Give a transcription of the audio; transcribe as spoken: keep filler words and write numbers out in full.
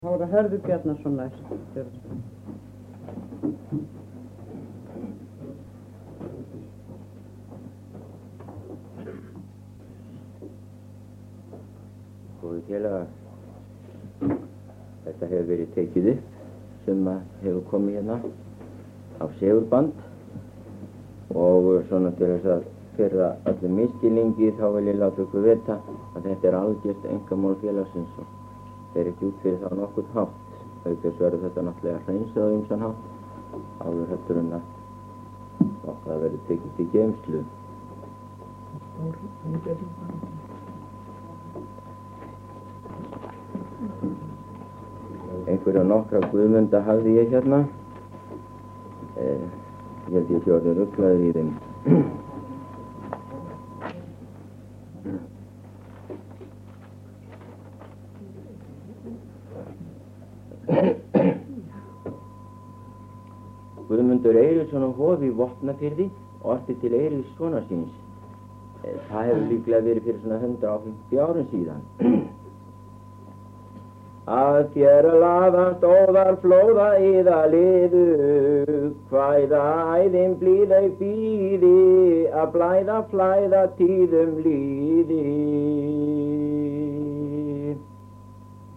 Þá er það Hörður Bjarnason næst. Góðu félagar, þetta hefur verið tekið upp sem hefur komið hérna á segurband og svona til þess að fyrra allir misskilningi þá vil ég láta ykkur vita að þetta er algjört einkamál félagsins og fer ekki út fyrir þá nokkurn hátt. Auk þess verður þetta náttúrulega hreinsað á ýmsan hátt áður heldur en að það verður tekið til geymslu. Einhverja nokkra Guðmunda hafði ég hérna. Eh, ég held ég sé orðinn ruglaður í þeim. Guðmundur Eiríksson á Hofi í Vopnafirði orti til Eiríks sonar síns. Eh, það hefur líklega verið fyrir svona hundrað og fimmtíu árum síðan. Að gera laðan stóðar flóða yða liðu, hvæða æðin blíðau býði, að blæða flæða tíðum líði.